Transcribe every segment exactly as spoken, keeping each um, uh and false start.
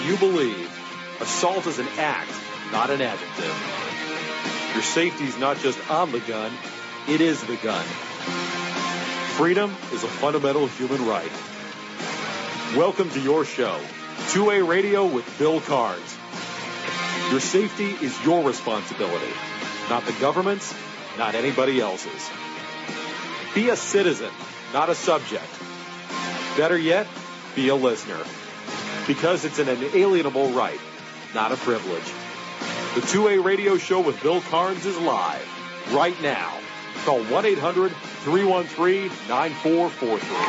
you believe, assault is an act, not an adjective. Your safety is not just on the gun, it is the gun. Freedom is a fundamental human right. Welcome to your show, two A Radio with Bill Carnes. Your safety is your responsibility, not the government's, not anybody else's. Be a citizen, not a subject. Better yet, be a listener. Because it's an inalienable right, not a privilege. The two A Radio Show with Bill Carnes is live, right now. Call one eight hundred, three one three, nine four four three.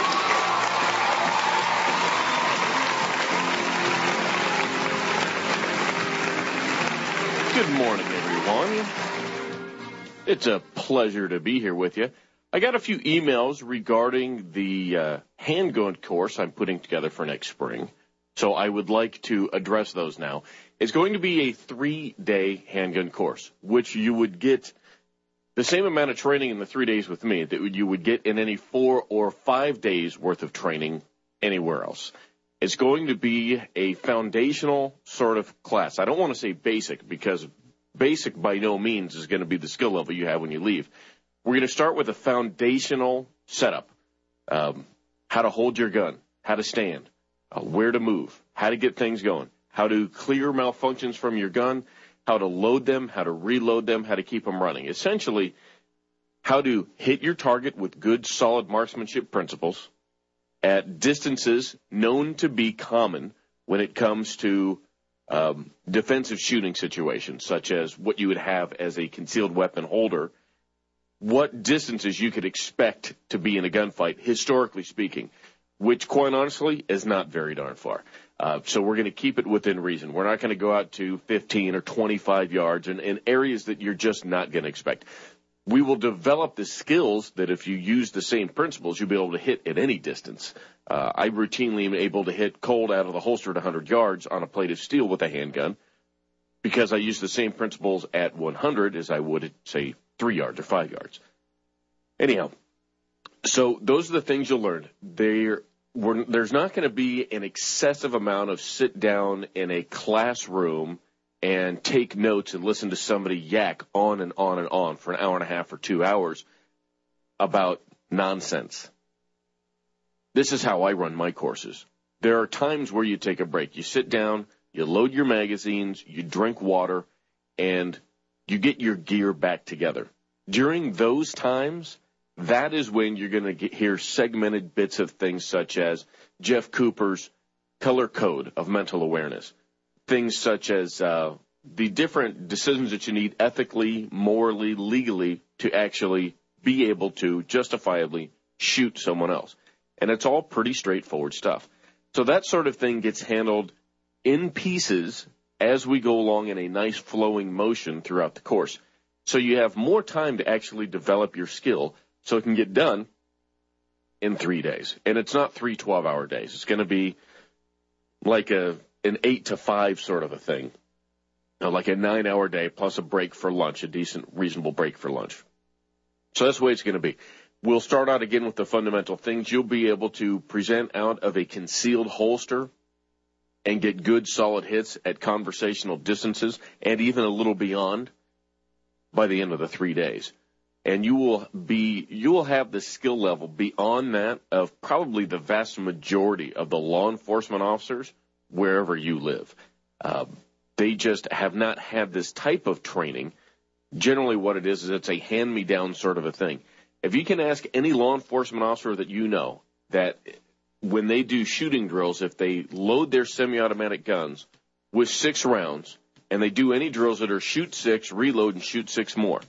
Good morning, everyone. It's a pleasure to be here with you. I got a few emails regarding the uh, handgun course I'm putting together for next spring, so I would like to address those now. It's going to be a three-day handgun course, which you would get the same amount of training in the three days with me that you would get in any four or five days worth of training anywhere else. It's going to be a foundational sort of class. I don't want to say basic because basic by no means is going to be the skill level you have when you leave. We're going to start with a foundational setup, um, how to hold your gun, how to stand, uh, where to move, how to get things going, how to clear malfunctions from your gun, how to load them, how to reload them, how to keep them running. Essentially, how to hit your target with good, solid marksmanship principles at distances known to be common when it comes to um, defensive shooting situations, such as what you would have as a concealed weapon holder, what distances you could expect to be in a gunfight, historically speaking, which, quite honestly, is not very darn far. Uh, so we're going to keep it within reason. We're not going to go out to fifteen or twenty-five yards in, in areas that you're just not going to expect. We will develop the skills that if you use the same principles, you'll be able to hit at any distance. Uh, I routinely am able to hit cold out of the holster at one hundred yards on a plate of steel with a handgun because I use the same principles at one hundred as I would at, say, three yards or five yards. Anyhow, so those are the things you'll learn. They're We're, there's not going to be an excessive amount of sit down in a classroom and take notes and listen to somebody yak on and on and on for an hour and a half or two hours about nonsense. This is how I run my courses. There are times where you take a break. You sit down, you load your magazines, you drink water, and you get your gear back together. During those times, that is when you're going to get, hear segmented bits of things such as Jeff Cooper's color code of mental awareness, things such as uh, the different decisions that you need ethically, morally, legally to actually be able to justifiably shoot someone else. And it's all pretty straightforward stuff. So that sort of thing gets handled in pieces as we go along in a nice flowing motion throughout the course. So you have more time to actually develop your skill so it can get done in three days. And it's not three twelve-hour days. It's going to be like a an eight to five sort of a thing, uh, like a nine-hour day plus a break for lunch, a decent, reasonable break for lunch. So that's the way it's going to be. We'll start out again with the fundamental things. You'll be able to present out of a concealed holster and get good, solid hits at conversational distances and even a little beyond by the end of the three days. And you will be, you will have the skill level beyond that of probably the vast majority of the law enforcement officers wherever you live. Uh, they just have not had this type of training. Generally what it is is it's a hand-me-down sort of a thing. If you can ask any law enforcement officer that you know that when they do shooting drills, if they load their semi-automatic guns with six rounds and they do any drills that are shoot six, reload, and shoot six more,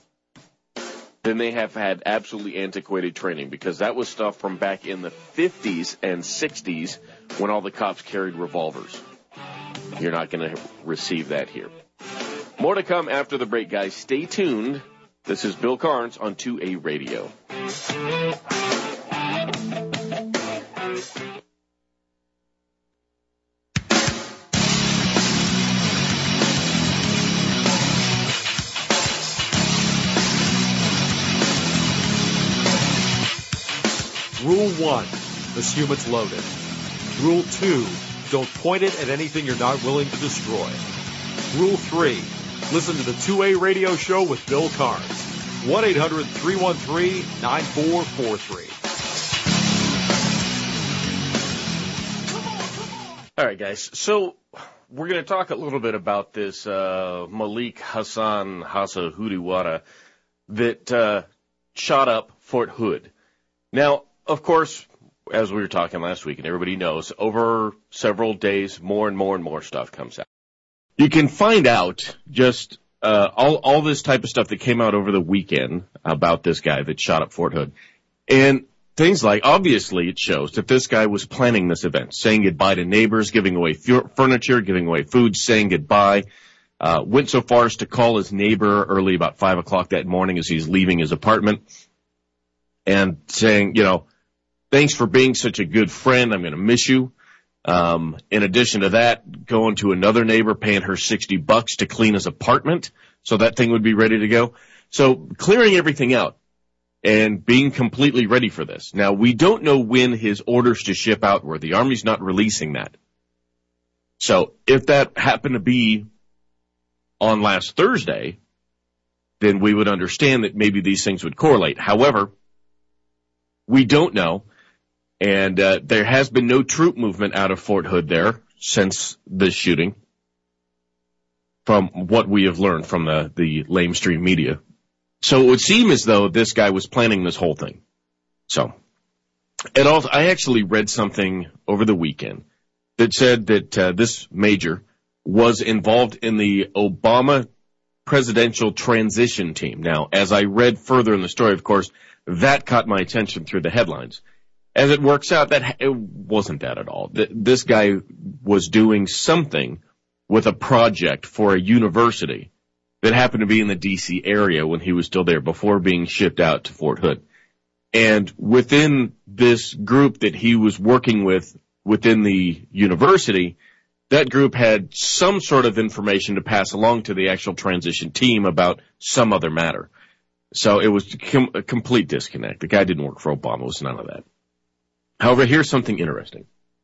then they have had absolutely antiquated training because that was stuff from back in the fifties and sixties when all the cops carried revolvers. You're not going to receive that here. More to come after the break, guys. Stay tuned. This is Bill Carnes on two A Radio. Rule one, assume it's loaded. Rule two, Don't point it at anything you're not willing to destroy. Rule three. Listen to the two A radio show with Bill Carnes. one eight hundred three one three nine four four three. All right, guys. So we're going to talk a little bit about this uh, Malik Hassan Hasahudiwada that uh, shot up Fort Hood. Now, of course, as we were talking last week, and everybody knows, over several days, more and more and more stuff comes out. You can find out just uh, all, all this type of stuff that came out over the weekend about this guy that shot up Fort Hood. And things like, obviously, it shows that this guy was planning this event, saying goodbye to neighbors, giving away f- furniture, giving away food, saying goodbye. Uh, went so far as to call his neighbor early about five o'clock that morning as he's leaving his apartment and saying, you know, thanks for being such a good friend. I'm going to miss you. Um, in addition to that, going to another neighbor, paying her sixty bucks to clean his apartment so that thing would be ready to go. So clearing everything out and being completely ready for this. Now, we don't know when his orders to ship out were. The Army's not releasing that. So if that happened to be on last Thursday, then we would understand that maybe these things would correlate. However, we don't know. And uh, there has been no troop movement out of Fort Hood there since this shooting, from what we have learned from the, the lamestream media. So it would seem as though this guy was planning this whole thing. So, it also, I actually read something over the weekend that said that uh, this major was involved in the Obama presidential transition team. Now, as I read further in the story, of course, that caught my attention through the headlines. As it works out, that it wasn't that at all. This guy was doing something with a project for a university that happened to be in the D C area when he was still there before being shipped out to Fort Hood. And within this group that he was working with within the university, that group had some sort of information to pass along to the actual transition team about some other matter. So it was a complete disconnect. The guy didn't work for Obama. It was none of that. However, here's something interesting.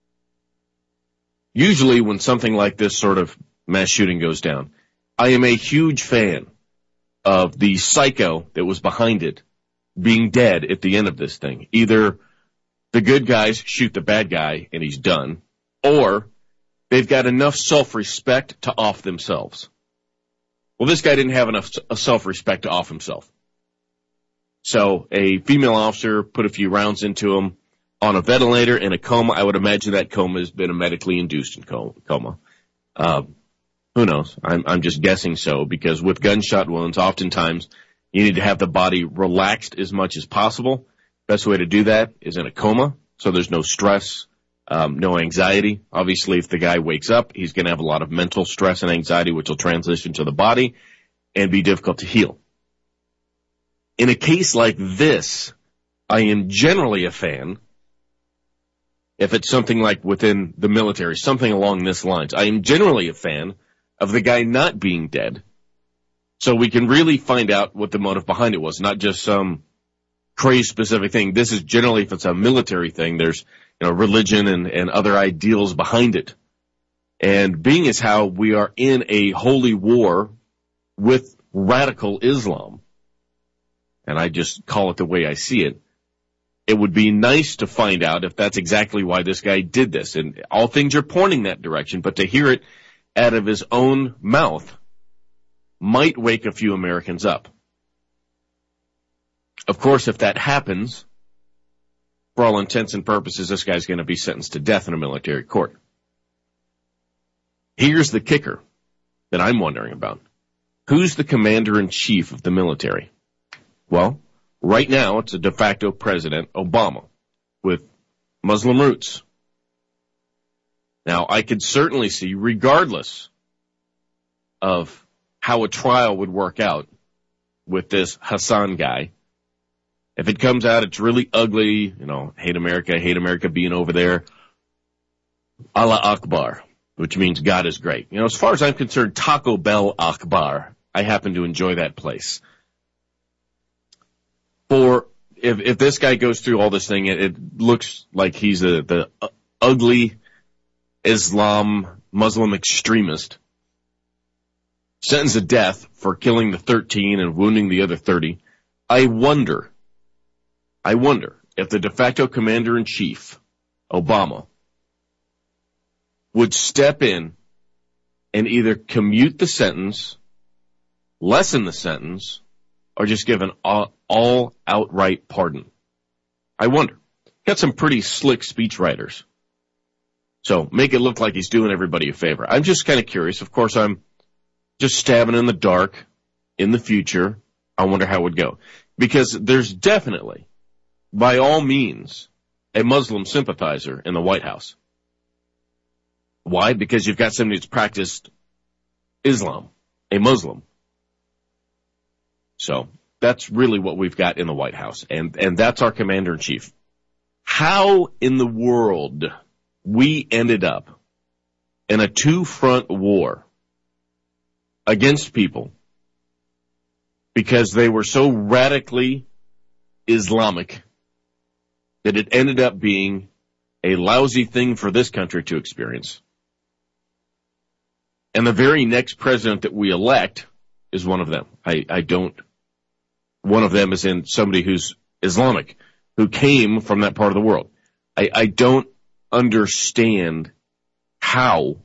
Usually when something like this sort of mass shooting goes down, I am a huge fan of the psycho that was behind it being dead at the end of this thing. Either the good guys shoot the bad guy and he's done, or they've got enough self-respect to off themselves. Well, this guy didn't have enough self-respect to off himself. So a female officer put a few rounds into him, on a ventilator in a coma. I would imagine that coma has been a medically induced coma. Uh, who knows? I'm, I'm just guessing so, because with gunshot wounds, oftentimes you need to have the body relaxed as much as possible. Best way to do that is in a coma, so there's no stress, um, no anxiety. Obviously, if the guy wakes up, he's going to have a lot of mental stress and anxiety, which will transition to the body and be difficult to heal. In a case like this, I am generally a fan. If it's something like within the military, something along this lines, I am generally a fan of the guy not being dead, so we can really find out what the motive behind it was, not just some crazy specific thing. This is generally, if it's a military thing, there's, you know, religion and, and other ideals behind it. And being as how we are in a holy war with radical Islam, and I just call it the way I see it, it would be nice to find out if that's exactly why this guy did this. And all things are pointing that direction, but to hear it out of his own mouth might wake a few Americans up. Of course, if that happens, for all intents and purposes, this guy's going to be sentenced to death in a military court. Here's the kicker that I'm wondering about. Who's the commander-in-chief of the military? Well, right now, it's a de facto president, Obama, with Muslim roots. Now, I could certainly see, regardless of how a trial would work out with this Hassan guy, if it comes out it's really ugly, you know, hate America, hate America being over there, Allah Akbar, which means God is great. You know, as far as I'm concerned, Taco Bell Akbar, I happen to enjoy that place. For if if this guy goes through all this thing, it, it looks like he's a, the uh, ugly Islam, Muslim extremist, sentenced to death for killing the thirteen and wounding the other thirty, I wonder, I wonder if the de facto commander-in-chief, Obama, would step in and either commute the sentence, lessen the sentence, or just give an all, all outright pardon. I wonder. Got some pretty slick speechwriters. So make it look like he's doing everybody a favor. I'm just kind of curious. Of course, I'm just stabbing in the dark in the future. I wonder how it would go. Because there's definitely, by all means, a Muslim sympathizer in the White House. Why? Because you've got somebody that's practiced Islam, a Muslim. So that's really what we've got in the White House. And, and that's our commander-in-chief. How in the world we ended up in a two-front war against people because they were so radically Islamic that it ended up being a lousy thing for this country to experience. And the very next president that we elect is one of them. I, I don't, one of them is in somebody who's Islamic, who came from that part of the world. I, I don't understand how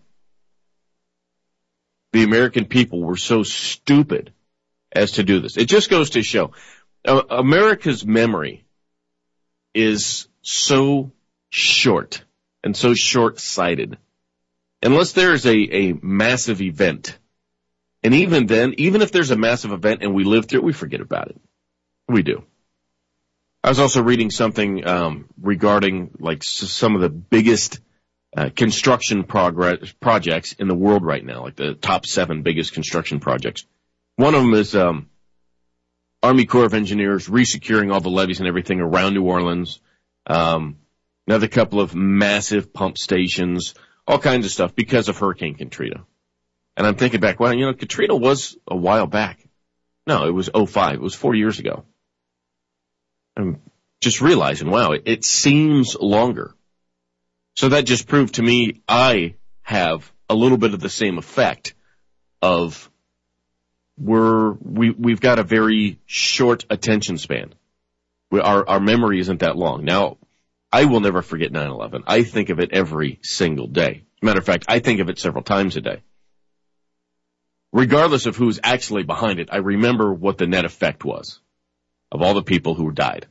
the American people were so stupid as to do this. It just goes to show uh, America's memory is so short and so short-sighted. Unless there's a, a massive event. And even then, even if there's a massive event and we live through it, we forget about it. We do. I was also reading something um, regarding like s- some of the biggest uh, construction progress projects in the world right now, like the top seven biggest construction projects. One of them is um, Army Corps of Engineers resecuring all the levees and everything around New Orleans. Um, another couple of massive pump stations, all kinds of stuff because of Hurricane Katrina. And I'm thinking back, well, you know, Katrina was a while back. No, it was oh five. It was four years ago. I'm just realizing, wow, it, it seems longer. So that just proved to me I have a little bit of the same effect of we're, we, we've got a very short attention span. We, our, our memory isn't that long. Now, I will never forget nine eleven. I think of it every single day. As a matter of fact, I think of it several times a day. Regardless of who's actually behind it, I remember what the net effect was of all the people who died.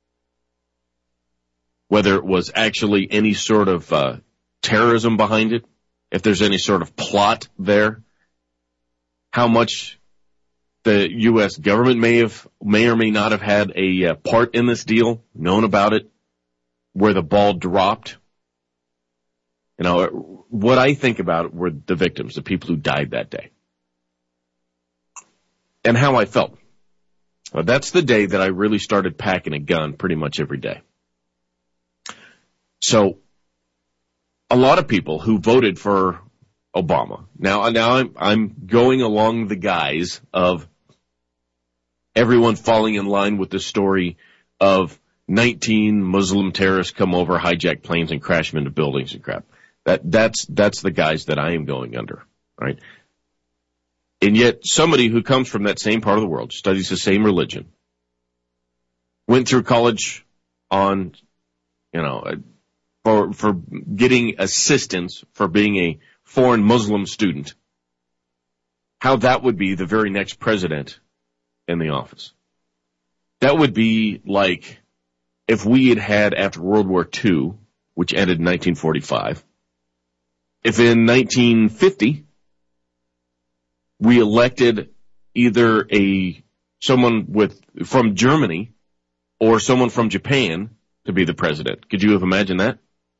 Whether it was actually any sort of uh, terrorism behind it, if there's any sort of plot there, how much the U S government may have, may or may not have had a uh, part in this deal, known about it, where the ball dropped. You know, what I think about were the victims, the people who died that day. And how I felt. Well, that's the day that I really started packing a gun pretty much every day. So, a lot of people who voted for Obama. Now, now I'm, I'm going along the guise of everyone falling in line with the story of nineteen Muslim terrorists come over, hijack planes, and crash them into buildings and crap. That, that's, that's the guise that I am going under, right? And yet, somebody who comes from that same part of the world, studies the same religion, went through college on, you know, for, for getting assistance for being a foreign Muslim student, how that would be the very next president in the office. That would be like if we had had after World War Two, which ended in nineteen forty-five, if in nineteen fifty we elected either a someone with from Germany or someone from Japan to be the president. Could you have imagined that?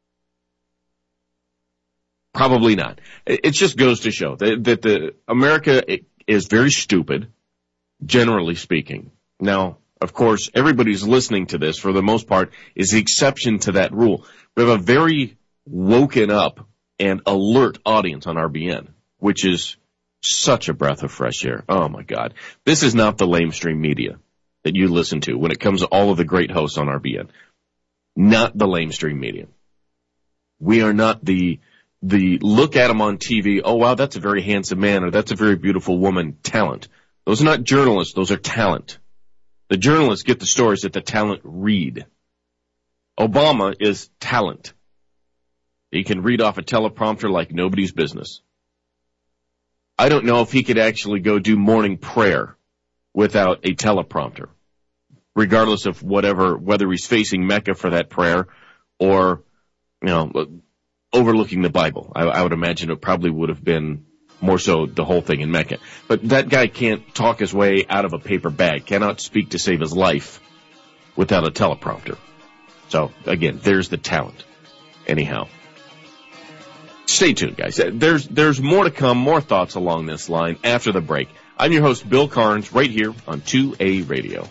Probably not. It just goes to show that, that the America is very stupid, generally speaking. Now, of course, everybody's listening to this, for the most part, is the exception to that rule. We have a very woken up and alert audience on R B N, which is such a breath of fresh air. Oh, my God. This is not the lamestream media that you listen to when it comes to all of the great hosts on R B N. Not the lamestream media. We are not the the look at him on T V, oh, wow, that's a very handsome man, or that's a very beautiful woman, talent. Those are not journalists. Those are talent. The journalists get the stories that the talent read. Obama is talent. He can read off a teleprompter like nobody's business. I don't know if he could actually go do morning prayer without a teleprompter, regardless of whatever, whether he's facing Mecca for that prayer or, you know, overlooking the Bible. I, I would imagine it probably would have been more so the whole thing in Mecca. But that guy can't talk his way out of a paper bag, cannot speak to save his life without a teleprompter. So, again, there's the talent. Anyhow. Stay tuned, guys. There's there's more to come, more thoughts along this line after the break. I'm your host, Bill Carnes, right here on two A Radio.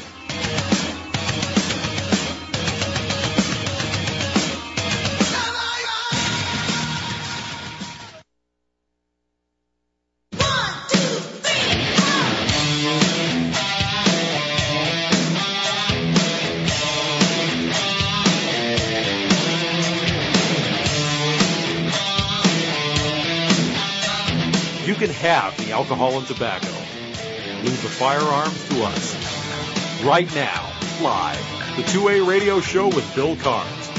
You can have the alcohol and tobacco. Leave the firearms to us. Right now, live, the two A Radio Show with Bill Carnes.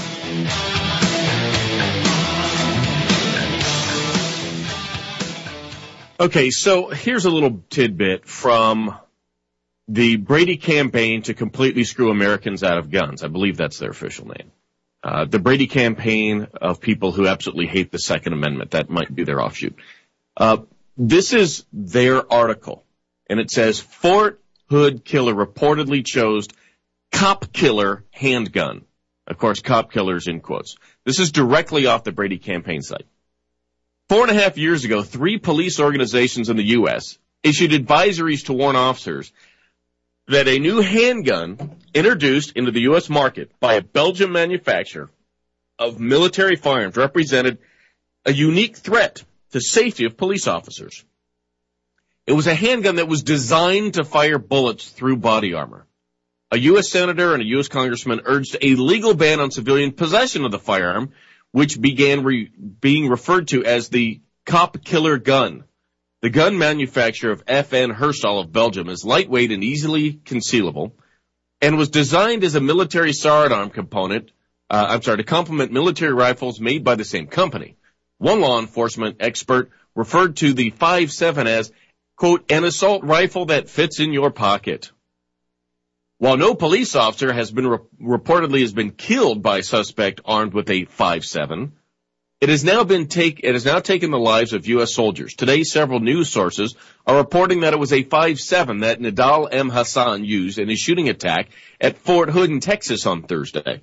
Okay, so here's a little tidbit from the Brady campaign to completely screw Americans out of guns. I believe that's their official name. Uh, the Brady campaign of people who absolutely hate the Second Amendment. That might be their offshoot. Uh, This is their article, and it says, Fort Hood killer reportedly chose cop killer handgun. Of course, cop killers in quotes. This is directly off the Brady campaign site. Four and a half years ago, three police organizations in the U S issued advisories to warn officers that a new handgun introduced into the U S market by a Belgian manufacturer of military firearms represented a unique threat to safety of police officers. It was a handgun that was designed to fire bullets through body armor. A U S senator and a U S congressman urged a legal ban on civilian possession of the firearm, which began re- being referred to as the cop killer gun. The gun manufacturer of F N Herstal of Belgium is lightweight and easily concealable, and was designed as a military sidearm component, uh, I'm sorry, to complement military rifles made by the same company. One law enforcement expert referred to the five seven as, quote, an assault rifle that fits in your pocket. While no police officer has been re- reportedly has been killed by a suspect armed with a five seven, it has now been take it has now taken the lives of U S soldiers. Today, several news sources are reporting that it was a five seven that Nidal M. Hassan used in a shooting attack at Fort Hood in Texas on Thursday.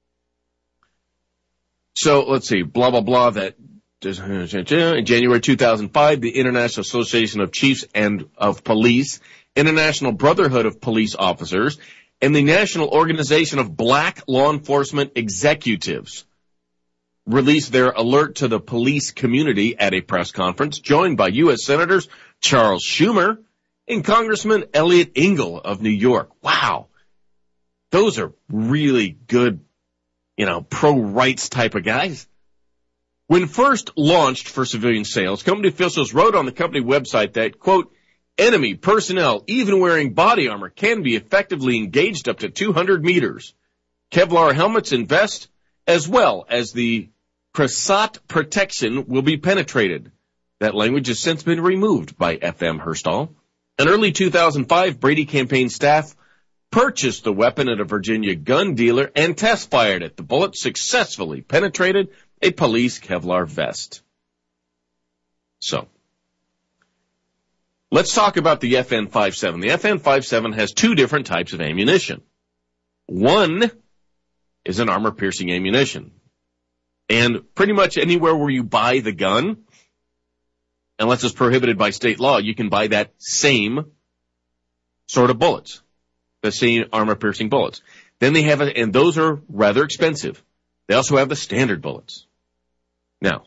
So let's see, blah blah blah. That in January two thousand five, the International Association of Chiefs and of Police, International Brotherhood of Police Officers, and the National Organization of Black Law Enforcement Executives released their alert to the police community at a press conference, joined by U S Senators Charles Schumer and Congressman Eliot Engel of New York. Wow. Those are really good, you know, pro-rights type of guys. When first launched for civilian sales, company officials wrote on the company website that, quote, enemy personnel, even wearing body armor, can be effectively engaged up to two hundred meters. Kevlar helmets and vests, as well as the Cresat protection, will be penetrated. That language has since been removed by F M Herstal. In early two thousand five, Brady campaign staff purchased the weapon at a Virginia gun dealer and test-fired it. The bullet successfully penetrated a police Kevlar vest. So, let's talk about the F N five seven. The F N five seven has two different types of ammunition. One is an armor-piercing ammunition. And pretty much anywhere where you buy the gun, unless it's prohibited by state law, you can buy that same sort of bullets, the same armor-piercing bullets. Then they have, a, and those are rather expensive. They also have the standard bullets. Now,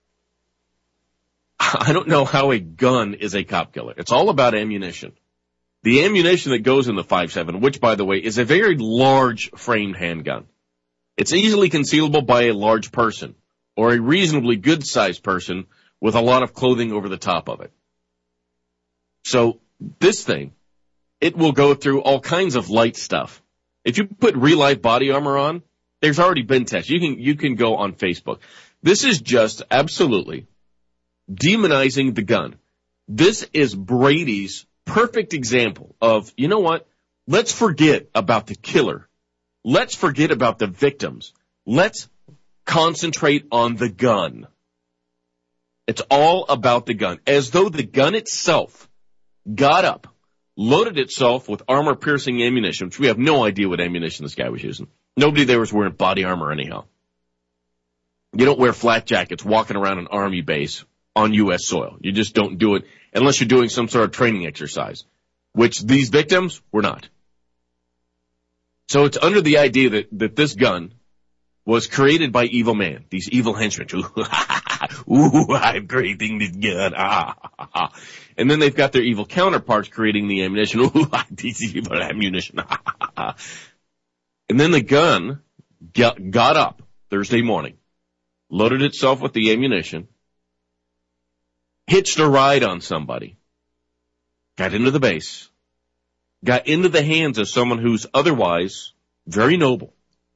I don't know how a gun is a cop killer. It's all about ammunition. The ammunition that goes in the five seven, which, by the way, is a very large framed handgun. It's easily concealable by a large person. or a reasonably good-sized person with a lot of clothing over the top of it. So this thing, it will go through all kinds of light stuff. If you put real-life body armor on, there's already been tests. You can, you can go on Facebook. This is just absolutely demonizing the gun. This is Brady's perfect example of, you know what? Let's forget about the killer. Let's forget about the victims. Let's concentrate on the gun. It's all about the gun. As though the gun itself got up, loaded itself with armor-piercing ammunition, which we have no idea what ammunition this guy was using. Nobody there was wearing body armor anyhow. You don't wear flak jackets walking around an army base on U S soil. You just don't do it unless you're doing some sort of training exercise, which these victims were not. So it's under the idea that, that this gun was created by evil man, these evil henchmen. Ooh, I'm creating this gun. Ah, ah, ah. And then they've got their evil counterparts creating the ammunition. Ooh, this evil ammunition. And then the gun got, got up Thursday morning, loaded itself with the ammunition, hitched a ride on somebody, got into the base, got into the hands of someone who's otherwise very noble,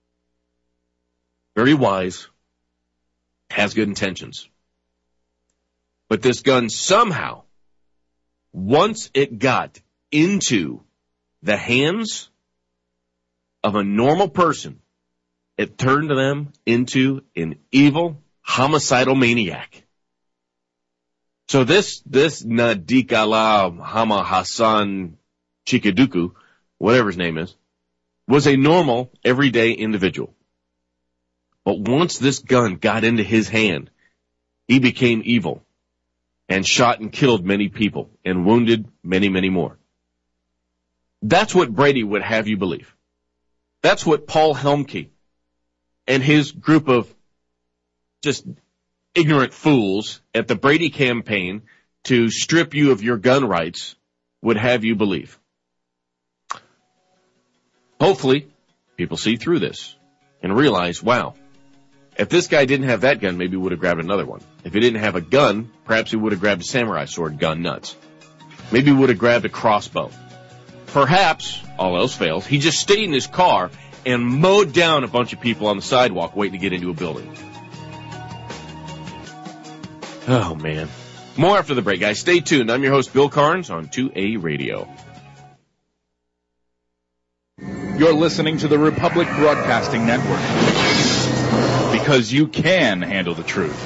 very wise, has good intentions. But this gun somehow, once it got into the hands of a normal person, it turned them into an evil, homicidal maniac. So this, this Nadikala Hama Hassan Chikaduku, whatever his name is, was a normal, everyday individual. But once this gun got into his hand, he became evil and shot and killed many people and wounded many, many more. That's what Brady would have you believe. That's what Paul Helmke and his group of just ignorant fools at the Brady campaign to strip you of your gun rights would have you believe. Hopefully, people see through this and realize, wow, if this guy didn't have that gun, maybe he would have grabbed another one. If he didn't have a gun, perhaps he would have grabbed a samurai sword, gun nuts. Maybe he would have grabbed a crossbow. Perhaps, all else fails, he just stayed in his car and mowed down a bunch of people on the sidewalk waiting to get into a building. Oh, man. More after the break, guys. Stay tuned. I'm your host, Bill Carnes, on two A Radio. You're listening to the Republic Broadcasting Network, because you can handle the truth.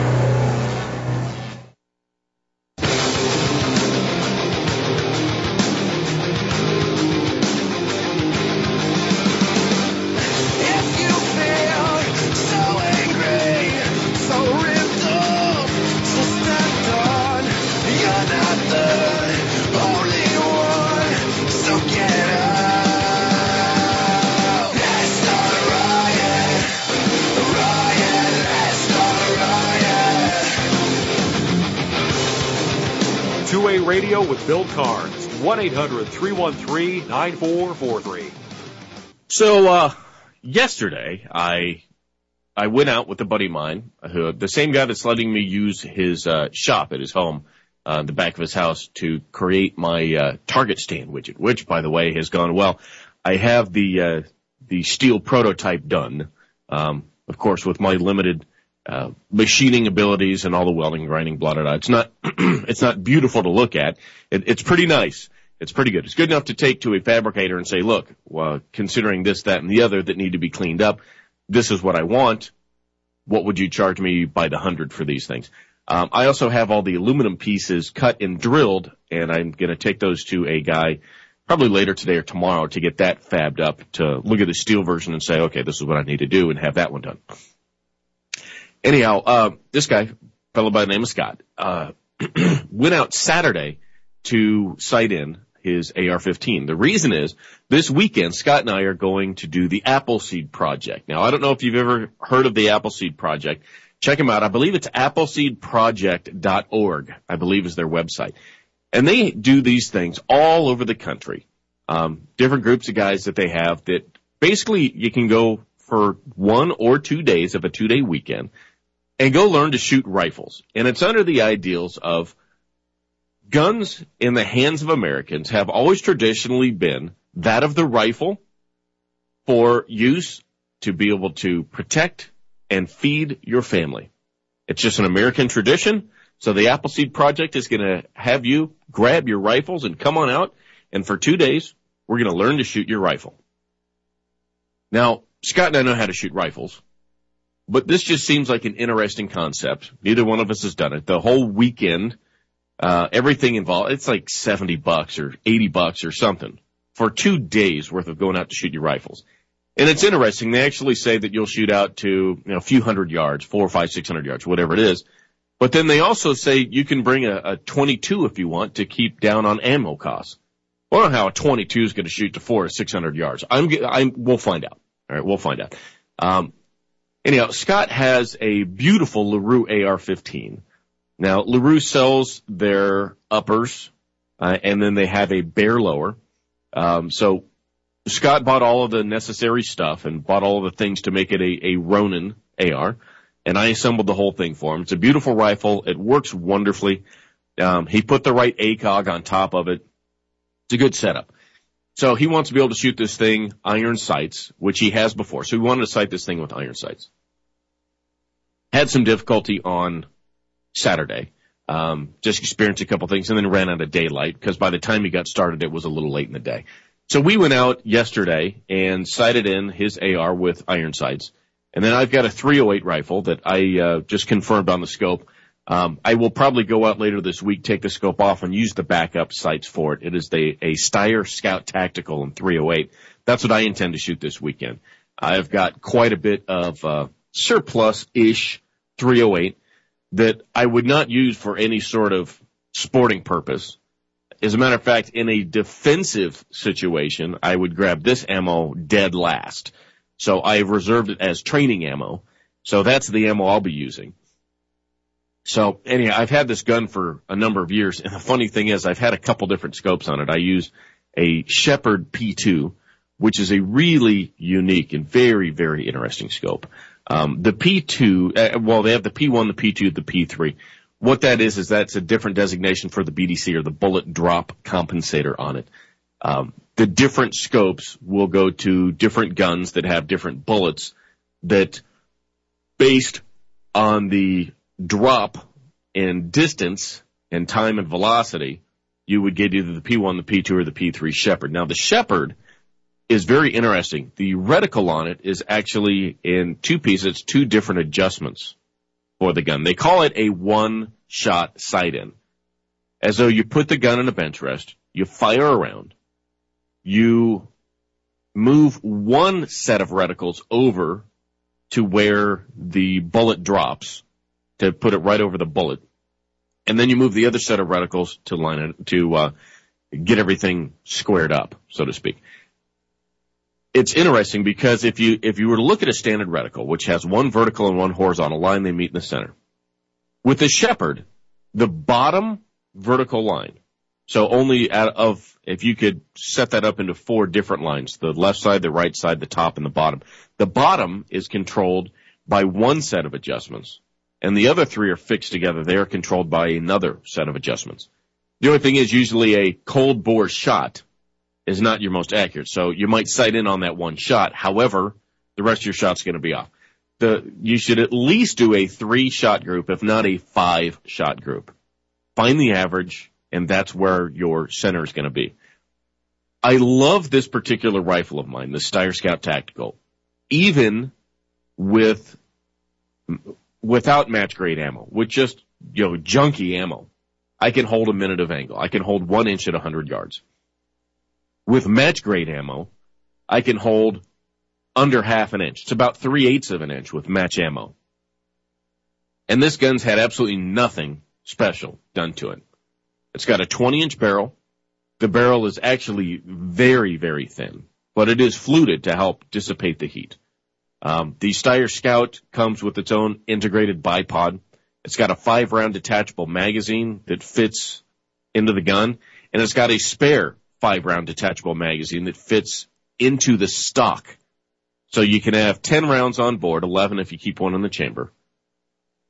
two A Radio with Bill Carnes, one eight hundred three one three nine four four three. So, uh, yesterday, I, I went out with a buddy of mine, who, the same guy that's letting me use his, uh, shop at his home, uh, the back of his house to create my, uh, Target stand widget, which, by the way, has gone well. I have the, uh, the steel prototype done, um, of course, with my limited Uh, machining abilities and all the welding, grinding, blah, blah, blah. It's not, it's not beautiful to look at. It, it's pretty nice. It's pretty good. It's good enough to take to a fabricator and say, look, well, considering this, that, and the other that need to be cleaned up, this is what I want. What would you charge me by the hundred for these things? Um, I also have all the aluminum pieces cut and drilled, and I'm going to take those to a guy probably later today or tomorrow to get that fabbed up, to look at the steel version and say, okay, this is what I need to do, and have that one done. Anyhow, uh, this guy, fellow by the name of Scott, uh, went out Saturday to sight in his A R fifteen. The reason is, this weekend, Scott and I are going to do the Appleseed Project. Now, I don't know if you've ever heard of the Appleseed Project. Check them out. I believe it's appleseed project dot org, I believe is their website. And they do these things all over the country. Um, different groups of guys that they have that basically you can go for one or two days of a two-day weekend. and go learn to shoot rifles. And it's under the ideals of guns in the hands of Americans have always traditionally been that of the rifle for use to be able to protect and feed your family. It's just an American tradition. So the Appleseed Project is going to have you grab your rifles and come on out. And for two days, we're going to learn to shoot your rifle. Now, Scott and I know how to shoot rifles, but this just seems like an interesting concept. Neither one of us has done it. The whole weekend, uh, everything involved, it's like seventy bucks or eighty bucks or something for two days worth of going out to shoot your rifles. And it's interesting. They actually say that you'll shoot out to, you know, a few hundred yards, four or five, six hundred yards, whatever it is. But then they also say you can bring a, a twenty-two if you want to keep down on ammo costs. I don't know how a twenty-two is going to shoot to four or six hundred yards. I'm, I'm, we'll find out. All right, we'll find out. Um, anyhow, Scott has a beautiful LaRue A R fifteen. Now, LaRue sells their uppers, uh, and then they have a bear lower. Um, so Scott bought all of the necessary stuff and bought all of the things to make it a, a Ronin A R, and I assembled the whole thing for him. It's a beautiful rifle. It works wonderfully. Um, he put the right A C O G on top of it. It's a good setup. So he wants to be able to shoot this thing iron sights, which he has before. So he wanted to sight this thing with iron sights. Had some difficulty on Saturday. Um, just experienced a couple things and then ran out of daylight because by the time he got started, it was a little late in the day. So we went out yesterday and sighted in his A R with iron sights. And then I've got a three oh eight rifle that I uh, just confirmed on the scope. Um, I will probably go out later this week, take the scope off, and use the backup sights for it. It is the, a Steyr Scout Tactical in three oh eight. That's what I intend to shoot this weekend. I've got quite a bit of uh, surplus-ish three oh eight that I would not use for any sort of sporting purpose. As a matter of fact, in a defensive situation, I would grab this ammo dead last. So I've reserved it as training ammo. So that's the ammo I'll be using. So anyhow, I've had this gun for a number of years, and the funny thing is I've had a couple different scopes on it. I use a Shepard P two, which is a really unique and very, very interesting scope. Um, the P two, uh, well, they have the P one, the P two, the P three. What that is is that's a different designation for the B D C or the bullet drop compensator on it. Um, the different scopes will go to different guns that have different bullets that, based on the drop in distance and time and velocity, you would get either the P one, the P two, or the P three Shepard. Now, the Shepard is very interesting. The reticle on it is actually in two pieces, two different adjustments for the gun. They call it a one-shot sight-in, as though you put the gun in a bench rest, you fire around, you move one set of reticles over to where the bullet drops, to put it right over the bullet, and then you move the other set of reticles to line it, to uh, get everything squared up, so to speak. It's interesting because if you if you were to look at a standard reticle, which has one vertical and one horizontal line, they meet in the center. With the Shepard, the bottom vertical line, so only out of, if you could set that up into four different lines, the left side, the right side, the top, and the bottom. The bottom is controlled by one set of adjustments, and the other three are fixed together. They are controlled by another set of adjustments. The only thing is usually a cold bore shot is not your most accurate. So you might sight in on that one shot. However, the rest of your shot's going to be off. The, you should at least do a three shot group, if not a five shot group. Find the average, and that's where your center is going to be. I love this particular rifle of mine, the Steyr Scout Tactical, even with, without match grade ammo, with just, you know, junky ammo. I can hold a minute of angle. I can hold one inch at one hundred yards. With match-grade ammo, I can hold under half an inch. It's about three-eighths of an inch with match ammo. And this gun's had absolutely nothing special done to it. It's got a twenty-inch barrel. The barrel is actually very, very thin, but it is fluted to help dissipate the heat. Um, the Steyr Scout comes with its own integrated bipod. It's got a five-round detachable magazine that fits into the gun, and it's got a spare five-round detachable magazine that fits into the stock. So you can have ten rounds on board, eleven if you keep one in the chamber.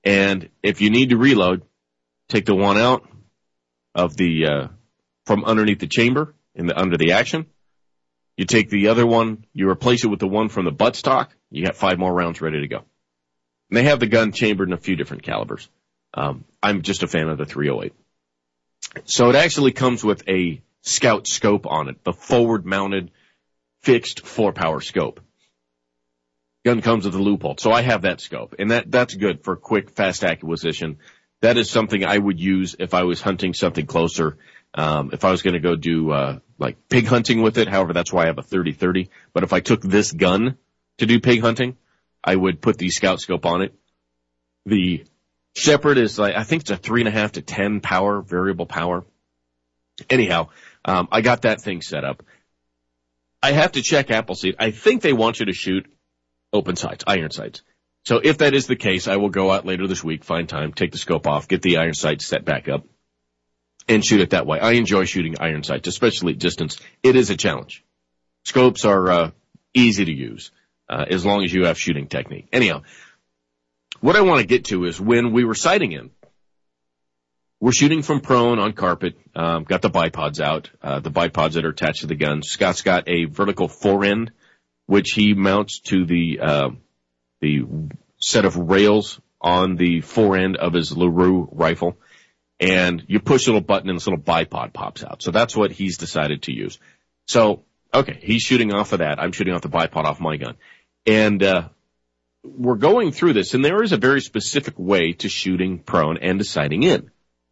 And if you need to reload, take the one out of the, uh, from underneath the chamber in the, under the action. You take the other one, you replace it with the one from the buttstock, you got five more rounds ready to go. And they have the gun chambered in a few different calibers. Um, I'm just a fan of the three oh eight. So it actually comes with a Scout scope on it, the forward-mounted, fixed four-power scope. Gun comes with a loophole, so I have that scope, and that that's good for quick, fast acquisition. That is something I would use if I was hunting something closer. Um, if I was going to go do uh, like pig hunting with it, however, that's why I have a thirty thirty. But if I took this gun to do pig hunting, I would put the Scout scope on it. The Shepherd is like, I think it's a three and a half to ten power, variable power. Anyhow, um, I got that thing set up. I have to check Appleseed. I think they want you to shoot open sights, iron sights. So if that is the case, I will go out later this week, find time, take the scope off, get the iron sights set back up, and shoot it that way. I enjoy shooting iron sights, especially at distance. It is a challenge. Scopes are uh, easy to use, uh, as long as you have shooting technique. Anyhow, what I want to get to is when we were sighting in, we're shooting from prone on carpet, um, got the bipods out, uh, the bipods that are attached to the gun. Scott's got a vertical forend, which he mounts to the, uh, the set of rails on the forend of his LaRue rifle. And you push a little button and this little bipod pops out. So that's what he's decided to use. So, okay, he's shooting off of that. I'm shooting off the bipod off my gun. And, uh, we're going through this, and there is a very specific way to shooting prone and to sighting in.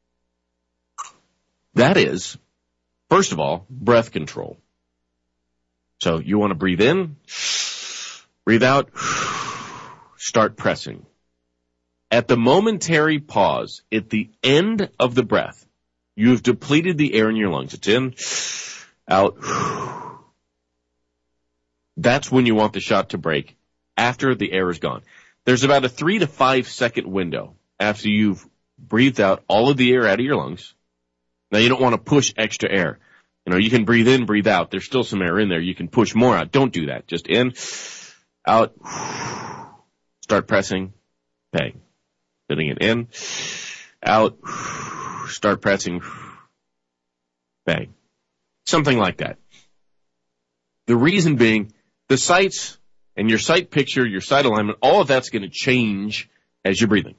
That is, first of all, breath control. So you want to breathe in, breathe out, start pressing. At the momentary pause, at the end of the breath, you've depleted the air in your lungs. It's in, out. That's when you want the shot to break, after the air is gone. There's about a three to five second window after you've breathed out all of the air out of your lungs. Now, you don't want to push extra air. You know, you can breathe in, breathe out. There's still some air in there. You can push more out. Don't do that. Just in, out, start pressing, bang. Putting it in, out, start pressing, bang. Something like that. The reason being, the sights and your sight picture, your sight alignment, all of that's going to change as you're breathing.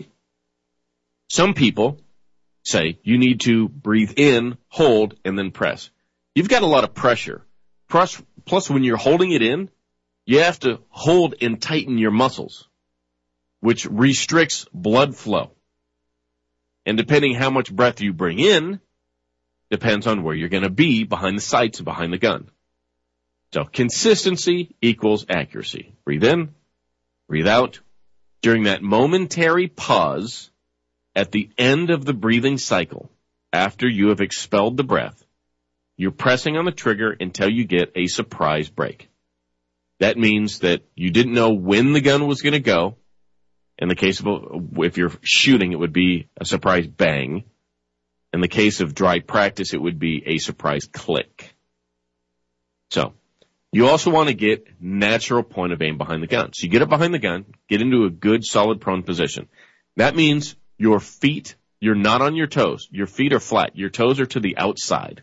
Some people say you need to breathe in, hold, and then press. You've got a lot of pressure. Plus, plus when you're holding it in, you have to hold and tighten your muscles, which restricts blood flow. And depending how much breath you bring in, depends on where you're going to be behind the sights and behind the gun. So consistency equals accuracy. Breathe in, breathe out. During that momentary pause at the end of the breathing cycle, after you have expelled the breath, you're pressing on the trigger until you get a surprise break. That means that you didn't know when the gun was going to go. In the case of, if you're shooting, it would be a surprise bang. In the case of dry practice, it would be a surprise click. So, you also want to get natural point of aim behind the gun. So you get up behind the gun, get into a good solid prone position. That means your feet, you're not on your toes. Your feet are flat. Your toes are to the outside.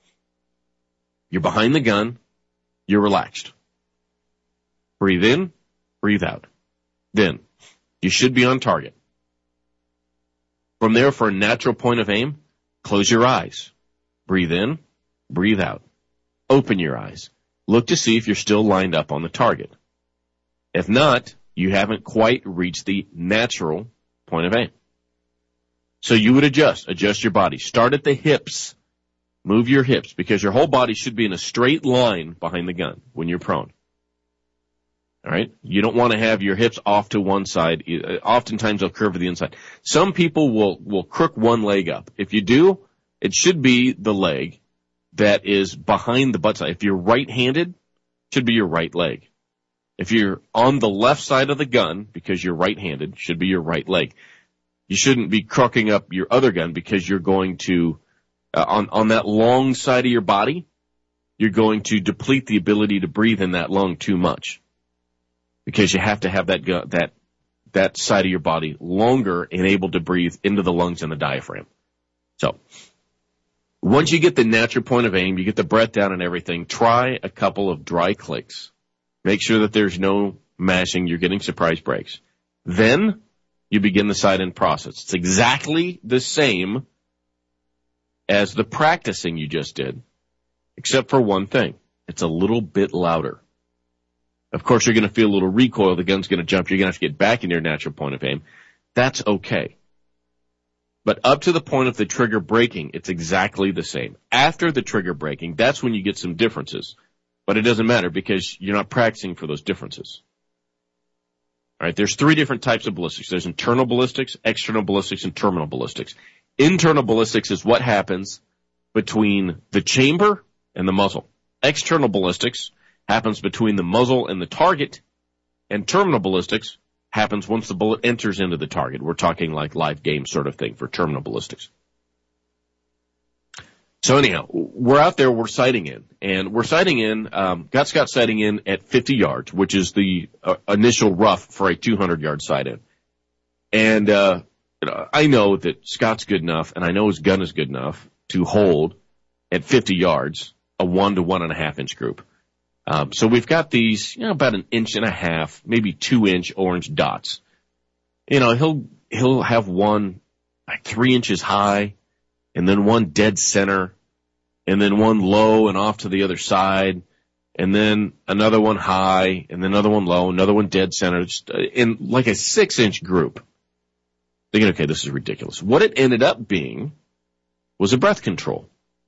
You're behind the gun. You're relaxed. Breathe in, breathe out. Then, you should be on target. From there, for a natural point of aim, close your eyes. Breathe in, breathe out. Open your eyes. Look to see if you're still lined up on the target. If not, you haven't quite reached the natural point of aim. So you would adjust, adjust your body. Start at the hips. Move your hips, because your whole body should be in a straight line behind the gun when you're prone. All right? You don't want to have your hips off to one side. Oftentimes they'll curve to the inside. Some people will, will crook one leg up. If you do, it should be the leg that is behind the butt side. If you're right-handed, it should be your right leg. If you're on the left side of the gun, because you're right-handed, it should be your right leg. You shouldn't be crooking up your other gun because you're going to, uh, on, on that long side of your body, you're going to deplete the ability to breathe in that lung too much. Because you have to have that gun, that that side of your body longer and able to breathe into the lungs and the diaphragm. So once you get the natural point of aim, you get the breath down and everything, try a couple of dry clicks. Make sure that there's no mashing. You're getting surprise breaks. Then you begin the sight-in process. It's exactly the same as the practicing you just did, except for one thing. It's a little bit louder. Of course, you're going to feel a little recoil. The gun's going to jump. You're going to have to get back in your natural point of aim. That's okay. But up to the point of the trigger breaking, it's exactly the same. After the trigger breaking, that's when you get some differences. But it doesn't matter because you're not practicing for those differences. All right, there's three different types of ballistics. There's internal ballistics, external ballistics, and terminal ballistics. Internal ballistics is what happens between the chamber and the muzzle. External ballistics happens between the muzzle and the target, and terminal ballistics happens once the bullet enters into the target. We're talking like live game sort of thing for terminal ballistics. So anyhow, we're out there, we're sighting in, and we're sighting in, um, got Scott sighting in at fifty yards, which is the uh, initial rough for a two hundred yard sight in. And, uh, you know, I know that Scott's good enough, and I know his gun is good enough to hold at fifty yards a one to one and a half inch group. Um, so we've got these, you know, about an inch and a half, maybe two inch orange dots. You know, he'll, he'll have one like three inches high, and then one dead center, and then one low and off to the other side, and then another one high, and then another one low, another one dead center, just in like a six inch group. Thinking, okay, this is ridiculous. What it ended up being was a breath control.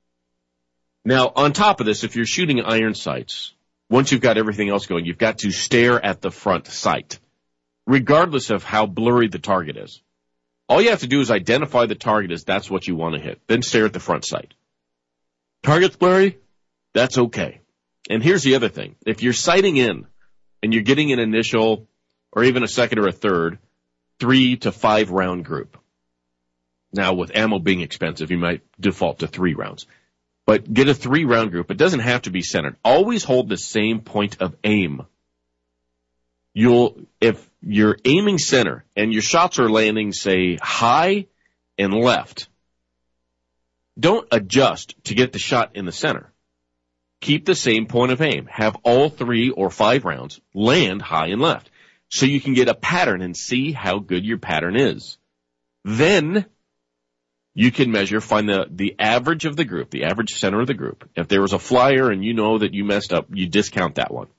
Now, on top of this, if you're shooting iron sights, once you've got everything else going, you've got to stare at the front sight, regardless of how blurry the target is. All you have to do is identify the target as that's what you want to hit, then stare at the front sight. Target's blurry? That's okay. And here's the other thing. If you're sighting in and you're getting an initial or even a second or a third, three to five round group. Now, with ammo being expensive, you might default to three rounds. But get a three round group. It doesn't have to be centered. Always hold the same point of aim. You'll, if you're aiming center and your shots are landing, say, high and left, don't adjust to get the shot in the center. Keep the same point of aim. Have all three or five rounds land high and left so you can get a pattern and see how good your pattern is. Then you can measure, find the, the average of the group, the average center of the group. If there was a flyer and you know that you messed up, you discount that one.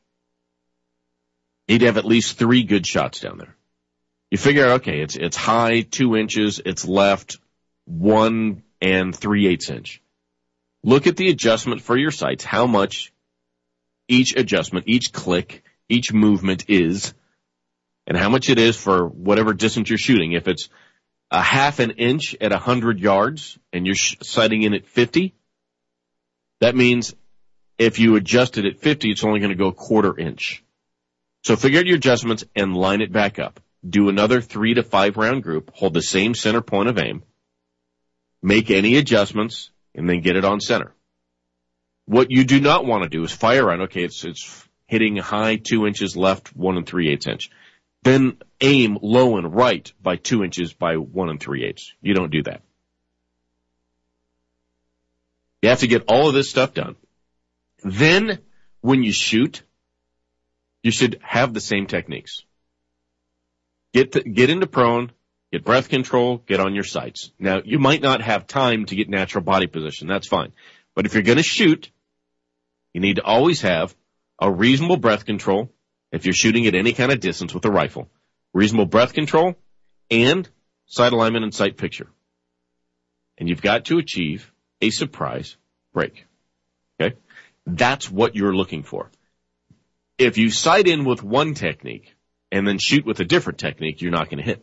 You'd have at least three good shots down there. You figure out, okay, it's, it's high, two inches, it's left, one and three eighths inch. Look at the adjustment for your sights, how much each adjustment, each click, each movement is, and how much it is for whatever distance you're shooting. If it's a half an inch at one hundred yards and you're sh- sighting in at fifty, that means if you adjust it at fifty, it's only going to go a quarter inch. So figure out your adjustments and line it back up. Do another three to five round group, hold the same center point of aim, make any adjustments, and then get it on center. What you do not want to do is fire around, okay, it's, it's hitting high two inches left, one and three eighths inch. Then aim low and right by two inches by one and three eighths. You don't do that. You have to get all of this stuff done. Then, when you shoot, you should have the same techniques. Get the, get into prone, get breath control, get on your sights. Now, you might not have time to get natural body position. That's fine. But if you're going to shoot, you need to always have a reasonable breath control. If you're shooting at any kind of distance with a rifle, reasonable breath control and sight alignment and sight picture. And you've got to achieve a surprise break. Okay? That's what you're looking for. If you sight in with one technique and then shoot with a different technique, you're not going to hit.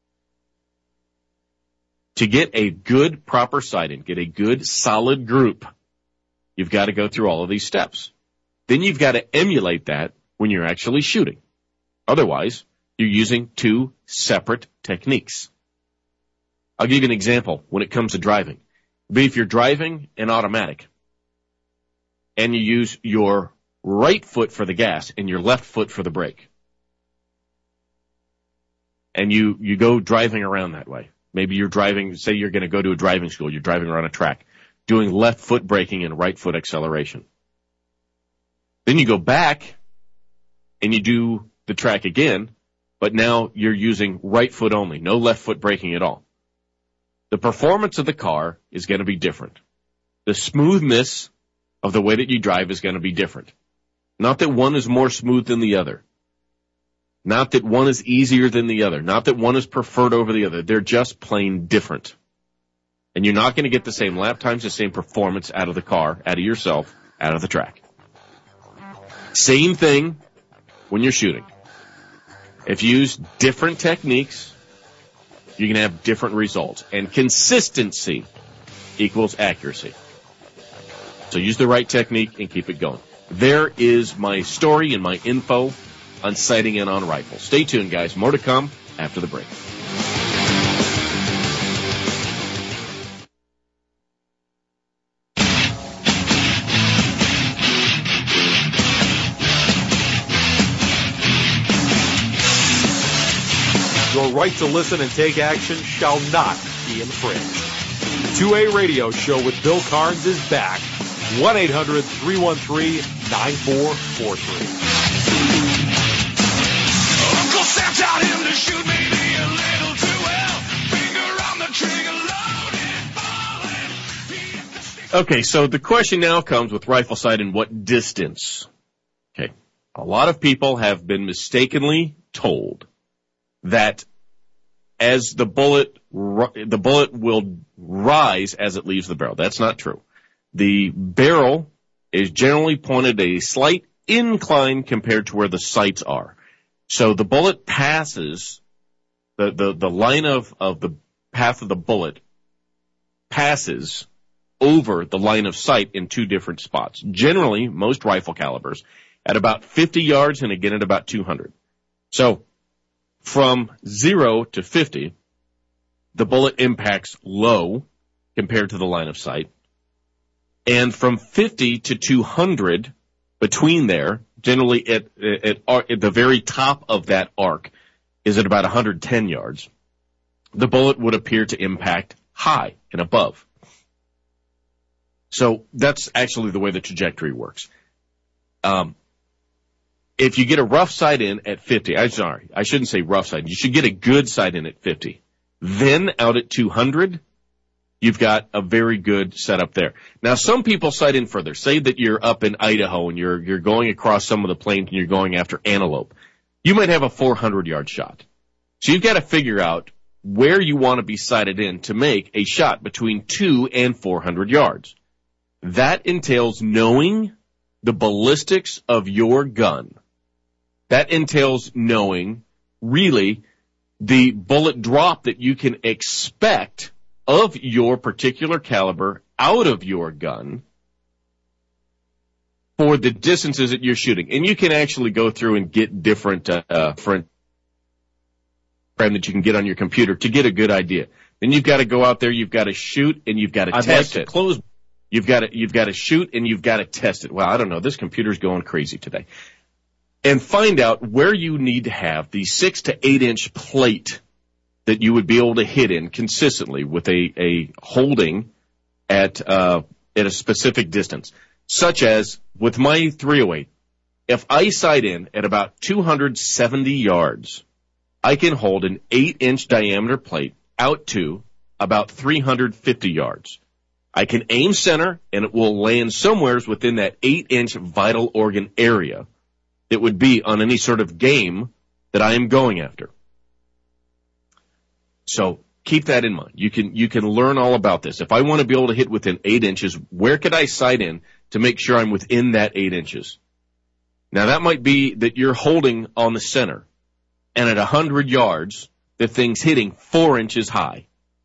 To get a good, proper sight in, get a good, solid group, you've got to go through all of these steps. Then you've got to emulate that when you're actually shooting. Otherwise, you're using two separate techniques. I'll give you an example when it comes to driving. But if you're driving an automatic and you use your right foot for the gas and your left foot for the brake, and you, you go driving around that way. Maybe you're driving, say you're going to go to a driving school, you're driving around a track, doing left foot braking and right foot acceleration. Then you go back and you do the track again, but now you're using right foot only, no left foot braking at all. The performance of the car is going to be different. The smoothness of the way that you drive is going to be different. Not that one is more smooth than the other. Not that one is easier than the other. Not that one is preferred over the other. They're just plain different. And you're not going to get the same lap times, the same performance out of the car, out of yourself, out of the track. Same thing when you're shooting. If you use different techniques, you can have different results. And consistency equals accuracy. So use the right technique and keep it going. There is my story and my info on sighting in on rifles. Stay tuned, guys. More to come after the break. Your right to listen and take action shall not be infringed. The two A Radio Show with Bill Carnes is back. one eight hundred three one three nine four four three. Uncle Sam taught him to shoot maybe a little too well. Finger on the trigger, loaded, falling. Okay, so the question now comes with rifle sight and what distance. Okay, a lot of people have been mistakenly told that as the bullet, the bullet will rise as it leaves the barrel. That's not true. The barrel is generally pointed a slight incline compared to where the sights are. So the bullet passes, the, the, the line of, of the path of the bullet passes over the line of sight in two different spots. Generally, most rifle calibers at about fifty yards and again at about two hundred. So from zero to fifty, the bullet impacts low compared to the line of sight. And from fifty to two hundred, between there, generally at, at, at the very top of that arc is at about one hundred ten yards. The bullet would appear to impact high and above. So that's actually the way the trajectory works. Um, if you get a rough sight in at fifty, I'm sorry, I shouldn't say rough sight. You should get a good sight in at fifty. Then out at two hundred, you've got a very good setup there. Now, some people sight in further. Say that you're up in Idaho and you're you're going across some of the plains and you're going after antelope. You might have a four hundred yard shot. So you've got to figure out where you want to be sighted in to make a shot between two and four hundred yards. That entails knowing the ballistics of your gun. That entails knowing, really, the bullet drop that you can expect of your particular caliber out of your gun for the distances that you're shooting. And you can actually go through and get different, uh, different program that you can get on your computer to get a good idea. Then you've got to go out there, you've got to shoot, and you've got to I'd test like it. to close. You've got to, you've got to shoot and you've got to test it. Well, I don't know. This computer's going crazy today. And find out where you need to have the six to eight inch plate that you would be able to hit in consistently with a, a holding at, uh, at a specific distance. Such as with my three oh eight, if I sight in at about two hundred seventy yards, I can hold an eight inch diameter plate out to about three hundred fifty yards. I can aim center and it will land somewhere within that eight inch vital organ area that would be on any sort of game that I am going after. So keep that in mind. You can, you can learn all about this. If I want to be able to hit within eight inches, where could I sight in to make sure I'm within that eight inches? Now that might be that you're holding on the center and at a hundred yards, the thing's hitting four inches high.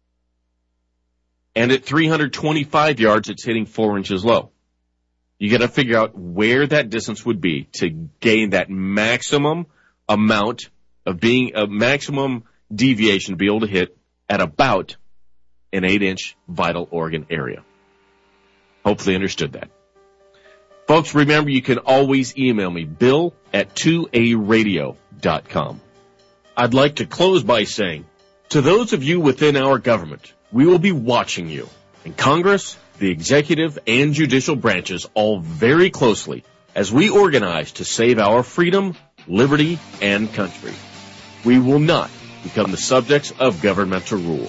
And at three hundred twenty-five yards, it's hitting four inches low. You got to figure out where that distance would be to gain that maximum amount of being a maximum deviation to be able to hit at about an eight inch vital organ area. Hopefully understood that. Folks, remember you can always email me, bill at two a radio dot com. I'd like to close by saying, to those of you within our government, we will be watching you, in Congress, the executive, and judicial branches all very closely as we organize to save our freedom, liberty, and country. We will not become the subjects of governmental rule.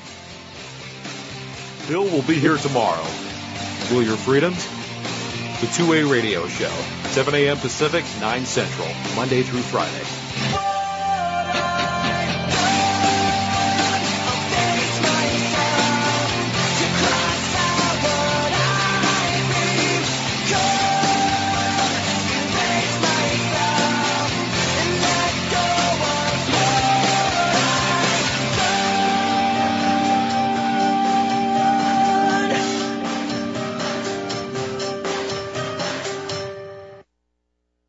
Bill will be here tomorrow. Will your freedoms? The two-way radio show, seven a.m. Pacific, nine Central, Monday through Friday.